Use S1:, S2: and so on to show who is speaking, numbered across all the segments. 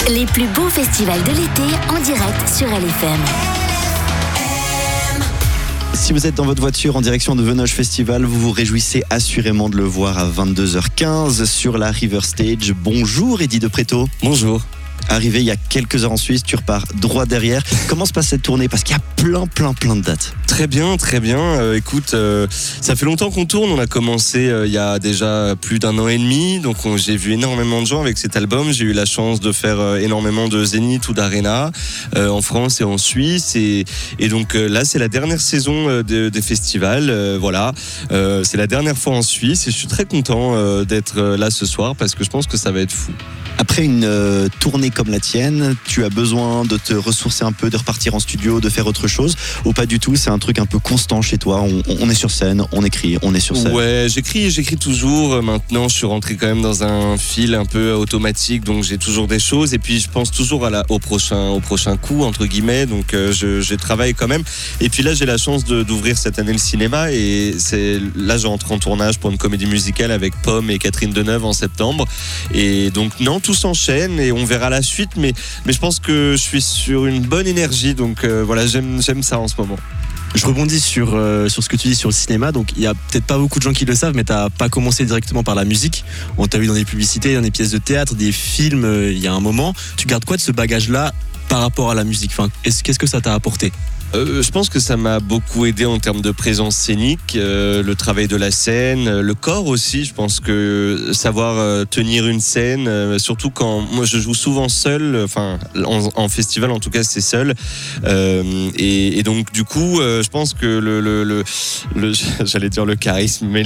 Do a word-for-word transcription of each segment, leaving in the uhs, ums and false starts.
S1: Les plus beaux festivals de l'été en direct sur L F M.
S2: Si vous êtes dans votre voiture en direction de Venoge Festival, vous vous réjouissez assurément de le voir à vingt-deux heures quinze sur la River Stage. Bonjour Eddy de Pretto.
S3: Bonjour.
S2: Arrivé il y a quelques heures en Suisse, tu repars droit derrière. Comment se passe cette tournée? Parce qu'il y a plein, plein, plein de dates.
S3: Très bien, très bien. Euh, écoute, euh, ça fait longtemps qu'on tourne. On a commencé euh, il y a déjà plus d'un an et demi. Donc on, j'ai vu énormément de gens avec cet album. J'ai eu la chance de faire euh, énormément de zénith ou d'aréna euh, en France et en Suisse. Et, et donc euh, là, c'est la dernière saison euh, de, des festivals. Euh, voilà, euh, c'est la dernière fois en Suisse. Et je suis très content euh, d'être euh, là ce soir parce que je pense que ça va être fou.
S2: Après une euh, tournée comme la tienne, tu as besoin de te ressourcer un peu, de repartir en studio, de faire autre chose, ou pas du tout? C'est un truc un peu constant chez toi. On, on est sur scène, on écrit, on est sur scène.
S3: Ouais, j'écris, j'écris toujours. Maintenant, je suis rentré quand même dans un fil un peu automatique, donc j'ai toujours des choses. Et puis, je pense toujours à la, au prochain, au prochain coup entre guillemets. Donc, euh, je, je travaille quand même. Et puis là, j'ai la chance de, d'ouvrir cette année le cinéma. Et c'est là, j'entre en tournage pour une comédie musicale avec Pomme et Catherine Deneuve en septembre. Et donc, non, tout s'enchaîne et on verra la suite. Mais, mais je pense que je suis sur une bonne énergie. Donc, euh, voilà, j'aime, j'aime ça en ce moment.
S4: Je rebondis sur, euh, sur ce que tu dis sur le cinéma. Donc, il y a peut-être pas beaucoup de gens qui le savent, mais t'as pas commencé directement par la musique. On t'a vu dans des publicités, dans des pièces de théâtre, des films, euh, il y a un moment. Tu gardes quoi de ce bagage-là par rapport à la musique? Enfin, est-ce, qu'est-ce que ça t'a apporté?
S3: Euh, je pense que ça m'a beaucoup aidé en termes de présence scénique, euh, le travail de la scène, euh, le corps aussi. Je pense que savoir euh, tenir une scène, euh, surtout quand moi je joue souvent seul, enfin en, en festival en tout cas c'est seul, euh, et, et donc du coup euh, je pense que le, le, le, le j'allais dire le charisme, mais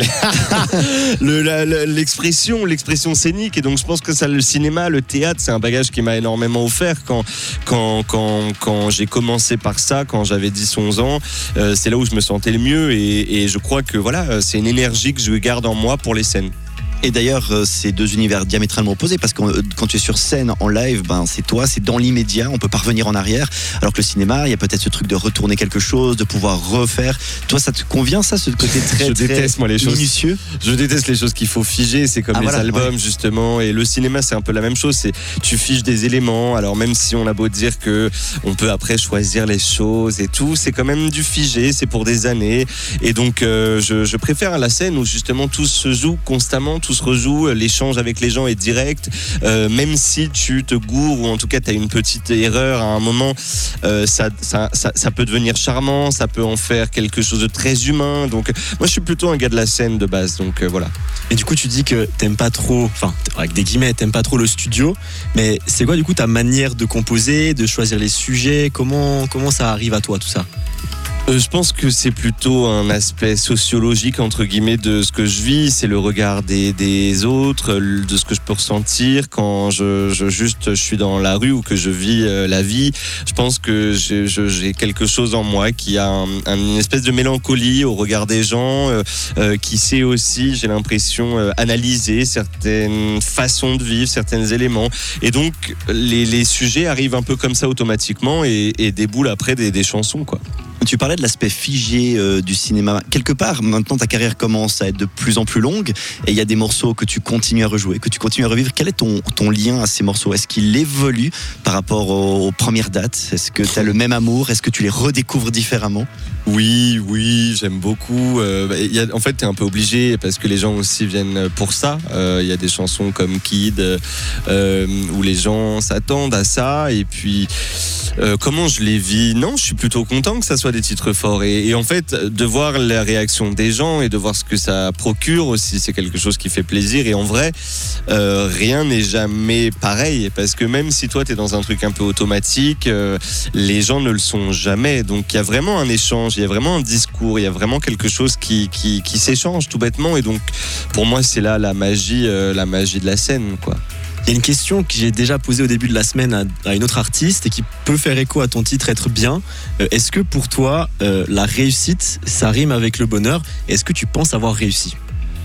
S3: le, la, la, l'expression, l'expression scénique. Et donc je pense que ça, le cinéma, le théâtre, c'est un bagage qui m'a énormément offert quand quand quand quand j'ai commencé par ça, quand j'ai j'avais dix onze ans, euh, c'est là où je me sentais le mieux et, et je crois que voilà, c'est une énergie que je garde en moi pour les scènes.
S2: Et d'ailleurs, c'est deux univers diamétralement opposés parce que quand tu es sur scène en live, ben c'est toi, c'est dans l'immédiat, on peut pas revenir en arrière. Alors que le cinéma, il y a peut-être ce truc de retourner quelque chose, de pouvoir refaire. Toi, ça te convient ça, ce côté très,
S3: je
S2: très
S3: déteste, moi, les choses,
S2: minutieux?
S3: Je déteste les choses qu'il faut figer. C'est comme ah, les voilà, albums ouais. justement. Et le cinéma, c'est un peu la même chose. C'est tu figes des éléments. Alors même si on a beau dire que on peut après choisir les choses et tout, c'est quand même du figé. C'est pour des années. Et donc, euh, je, je préfère la scène où justement tout se joue constamment. Tout se rejoue, l'échange avec les gens est direct, euh, même si tu te gourres ou en tout cas tu as une petite erreur à un moment, euh, ça, ça, ça, ça peut devenir charmant, ça peut en faire quelque chose de très humain. Donc moi je suis plutôt un gars de la scène de base, donc euh, voilà.
S4: Et du coup tu dis que t'aimes pas trop, enfin avec des guillemets, t'aimes pas trop le studio, mais c'est quoi du coup ta manière de composer, de choisir les sujets, comment, comment ça arrive à toi tout ça?
S3: Euh, je pense que c'est plutôt un aspect sociologique entre guillemets de ce que je vis, c'est le regard des, des autres, de ce que je peux ressentir quand je, je juste je suis dans la rue ou que je vis euh, la vie. Je pense que j'ai, je, j'ai quelque chose en moi qui a un, un, une espèce de mélancolie au regard des gens, euh, euh, qui sait aussi, j'ai l'impression, euh, analyser certaines façons de vivre, certains éléments. Et donc les, les sujets arrivent un peu comme ça automatiquement et, et déboulent après des, des chansons, quoi.
S2: Tu parlais de l'aspect figé euh, du cinéma. Quelque part, maintenant, ta carrière commence à être de plus en plus longue et il y a des morceaux que tu continues à rejouer, que tu continues à revivre. Quel est ton, ton lien à ces morceaux? Est-ce qu'il évolue par rapport aux, aux premières dates? Est-ce que tu as le même amour? Est-ce que tu les redécouvres différemment?
S3: Oui, oui, j'aime beaucoup. Euh, y a, en fait, t'es un peu obligé parce que les gens aussi viennent pour ça. Il euh, y a des chansons comme Kid euh, où les gens s'attendent à ça. Et puis, euh, comment je les vis? Non, je suis plutôt content que ça soit des titres forts. Et, et en fait, de voir la réaction des gens et de voir ce que ça procure aussi, c'est quelque chose qui fait plaisir. Et en vrai, euh, rien n'est jamais pareil parce que même si toi, t'es dans un truc un peu automatique, euh, les gens ne le sont jamais. Donc, il y a vraiment un échange. Il y a vraiment un discours, il y a vraiment quelque chose qui, qui, qui s'échange tout bêtement. Et donc, pour moi, c'est là la magie, euh, la magie de la scène, quoi.
S4: Il y a une question que j'ai déjà posée au début de la semaine à, à une autre artiste et qui peut faire écho à ton titre Être bien. Euh, est-ce que pour toi, euh, la réussite, ça rime avec le bonheur? Est-ce que tu penses avoir réussi?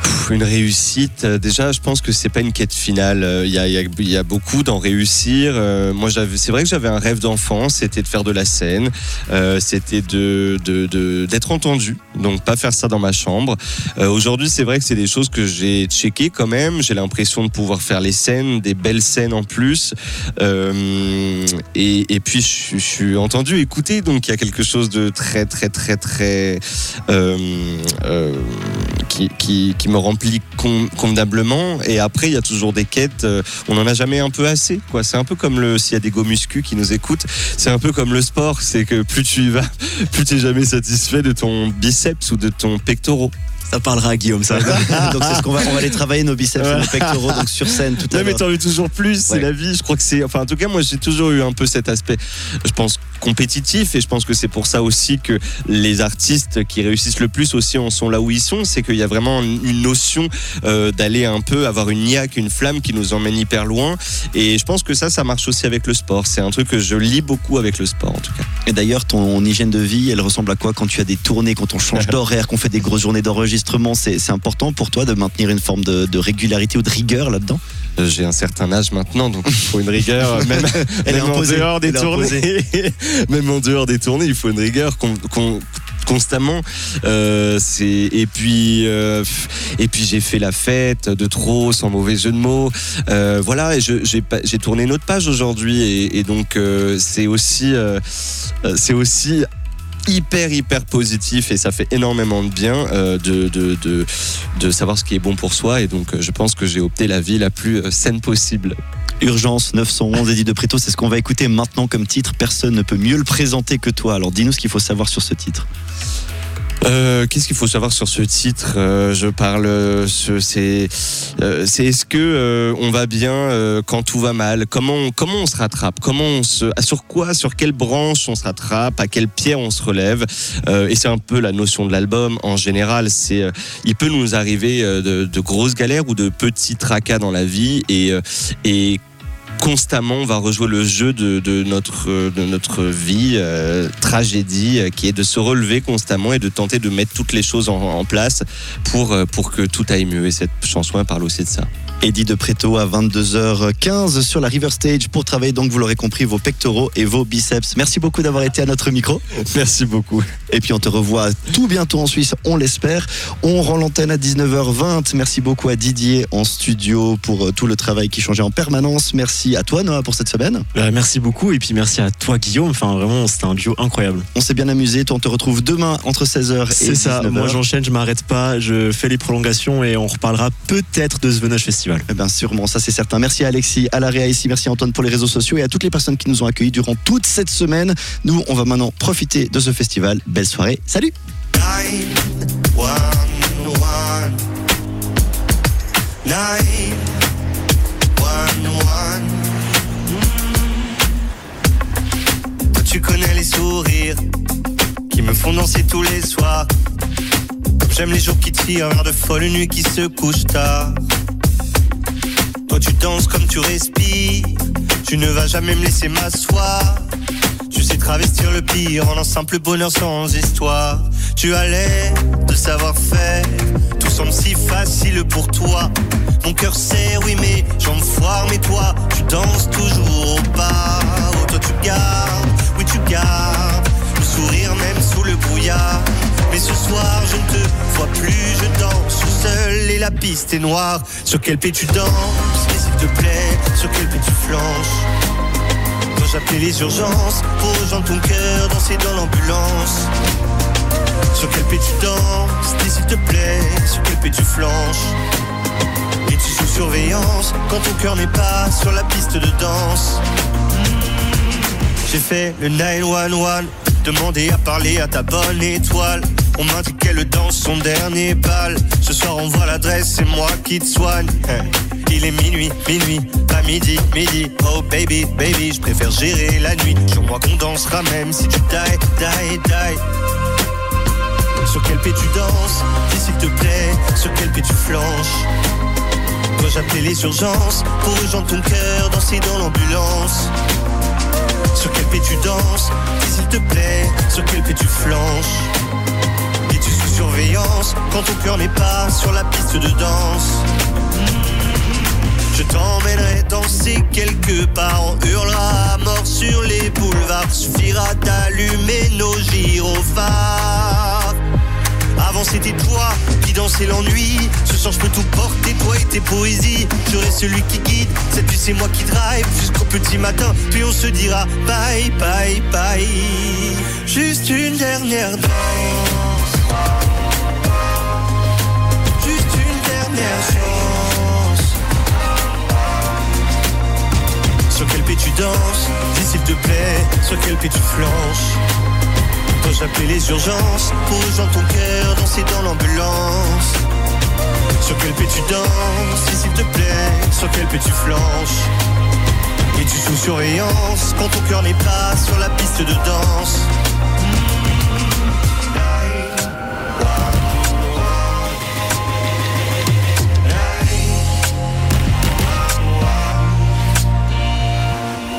S3: Pff, une réussite, euh, déjà je pense que c'est pas une quête finale. Il y a, y a, y a beaucoup d'en réussir. Euh, moi j'avais, c'est vrai que j'avais un rêve d'enfant, c'était de faire de la scène, euh, c'était de, de, de, d'être entendu, donc pas faire ça dans ma chambre. Euh, aujourd'hui c'est vrai que c'est des choses que j'ai checkées quand même, j'ai l'impression de pouvoir faire les scènes, des belles scènes en plus, euh, et, et puis je, je suis entendu, écouté, donc il y a quelque chose de très très très très euh, euh, qui, qui, qui me remplit con, convenablement. Et après il y a toujours des quêtes, euh, on n'en a jamais un peu assez quoi. C'est un peu comme le, s'il y a des go muscu qui nous écoutent, c'est un peu comme le sport, c'est que plus tu y vas, plus tu n'es jamais satisfait de ton biceps ou de ton pectoral.
S4: Ça parlera à Guillaume, ça.
S2: Donc c'est ce qu'on va, on va aller travailler nos biceps et nos pectoraux donc sur scène tout à
S3: Ouais,
S2: l'heure.
S3: mais t'en veux toujours plus, c'est
S2: Ouais.
S3: la vie. Je crois que c'est, enfin en tout cas moi j'ai toujours eu un peu cet aspect, je pense compétitif, et je pense que c'est pour ça aussi que les artistes qui réussissent le plus aussi en sont là où ils sont, c'est qu'il y a vraiment une notion euh, d'aller un peu avoir une niaque, une flamme qui nous emmène hyper loin. Et je pense que ça, ça marche aussi avec le sport. C'est un truc que je lis beaucoup avec le sport en tout cas.
S2: Et d'ailleurs, ton hygiène de vie, elle ressemble à quoi quand tu as des tournées, quand on change d'horaire, qu'on fait des grosses journées d'enregistrement? C'est, c'est important pour toi de maintenir une forme de, de régularité ou de rigueur là-dedans?
S3: Euh, J'ai un certain âge maintenant, donc il faut une rigueur, même,
S2: Elle est
S3: même en
S2: imposée.
S3: dehors des
S2: Elle est
S3: tournées. Même en dehors des tournées, il faut une rigueur qu'on, qu'on, constamment. Euh, c'est, et puis, euh, et puis j'ai fait la fête de trop, sans mauvais jeu de mots. Euh, voilà, et je, j'ai, j'ai tourné une autre page aujourd'hui, et, et donc euh, c'est aussi, euh, c'est aussi hyper hyper positif, et ça fait énormément de bien euh, de, de, de, de savoir ce qui est bon pour soi. Et donc euh, je pense que j'ai opté la vie la plus euh, saine possible.
S2: Urgence neuf cent onze, Eddie de Pretto, c'est ce qu'on va écouter maintenant comme titre. Personne ne peut mieux le présenter que toi. Alors dis-nous ce qu'il faut savoir sur ce titre.
S3: Euh, qu'est-ce qu'il faut savoir sur ce titre? euh, Je parle, euh, ce- c'est, euh, c'est est-ce que euh, on va bien euh, quand tout va mal? Comment, on- comment on se rattrape? Comment on se, sur quoi, sur quelle branche on se rattrape? À quelle pierre on se relève? Euh, Et c'est un peu la notion de l'album en général. C'est, euh, il peut nous arriver euh, de, de grosses galères ou de petits tracas dans la vie, et euh, et constamment on va rejouer le jeu de, de, notre, de notre vie, euh, tragédie, euh, qui est de se relever constamment et de tenter de mettre toutes les choses en, en place pour, euh, pour que tout aille mieux. Et cette chanson elle parle aussi de ça.
S2: Eddie de Pretto à vingt-deux heures quinze sur la River Stage pour travailler, donc vous l'aurez compris, vos pectoraux et vos biceps. Merci beaucoup d'avoir été à notre micro.
S3: Merci beaucoup.
S2: Et puis on te revoit tout bientôt en Suisse, on l'espère. On rend l'antenne à dix-neuf heures vingt. Merci beaucoup à Didier en studio pour euh, tout le travail qui changeait en permanence. Merci à toi Noah pour cette semaine.
S4: Euh, merci beaucoup, et puis merci à toi Guillaume. Enfin vraiment, c'était un duo incroyable.
S2: On s'est bien amusé. Toi, on te retrouve demain entre seize heures et
S4: C'est ça,
S2: dix-neuf heures.
S4: moi j'enchaîne, je m'arrête pas, je fais les prolongations, et on reparlera peut-être de Svenage Festival.
S2: Eh bien sûrement, ça c'est certain. Merci à Alexis, à la Réa ici, merci à Antoine pour les réseaux sociaux et à toutes les personnes qui nous ont accueillis durant toute cette semaine. Nous, on va maintenant profiter de ce festival. Belle soirée, salut.
S5: nine one one nine one one. Toi tu connais les sourires qui me font danser tous les soirs. Comme j'aime les jours qui tirent vers de folles nuits qui se couchent tard. Toi tu danses comme tu respires, tu ne vas jamais me laisser m'asseoir. Tu sais travestir le pire en un simple bonheur sans histoire. Tu as l'air de savoir faire, tout semble si facile pour toi. Mon cœur sait, oui mais j'en foire, mais toi tu danses toujours au pas. Oh toi tu gardes, oui tu gardes le sourire même sous le brouillard. Mais ce soir je ne te vois plus, je danse seul et la piste est noire. Sur quel pied tu danses, et s'il te plaît, sur quel pied tu flanches? Quand j'appelais les urgences pour rejoindre ton cœur, danser dans l'ambulance. Sur quel pied tu danses, et s'il te plaît, sur quel pied tu flanches? Et tu sous surveillance quand ton cœur n'est pas sur la piste de danse. J'ai fait le neuf un un, demandé à parler à ta bonne étoile. On m'a dit qu'elle danse son dernier bal. Ce soir on voit l'adresse, c'est moi qui te soigne. Il est minuit, minuit, pas midi, midi. Oh baby, baby, je préfère gérer la nuit. Sur moi qu'on dansera même si tu die, die, die. Sur quel pied tu danses, dis s'il te plaît, sur quel pied tu flanches? Quand j'appelais les urgences pour rejoindre ton cœur, danser dans l'ambulance. Sur quel pied tu danses, dis s'il te plaît, sur quel pied tu flanches? Et tu sous surveillance quand ton cœur n'est pas sur la piste de danse. Je t'emmènerai danser quelque part, on hurlera à mort sur les boulevards. Suffira d'allumer nos gyrophares. Avant c'était toi qui dansais l'ennui. Ce soir je peux tout porter, toi et tes poésies. Je reste celui qui guide, cette nuit c'est moi qui drive jusqu'au petit matin, puis on se dira bye bye bye. Juste une dernière danse, juste une dernière chance. Sur quel pied tu danses, dis s'il te plaît, sur quel pied tu flanches. Dois-je appeler les urgences pour rejoindre ton cœur, danser dans l'ambulance? Sur quel pied tu danses, dis s'il te plaît, sur quel pied tu flanches? Es-tu sous surveillance quand ton cœur n'est pas sur la piste de danse?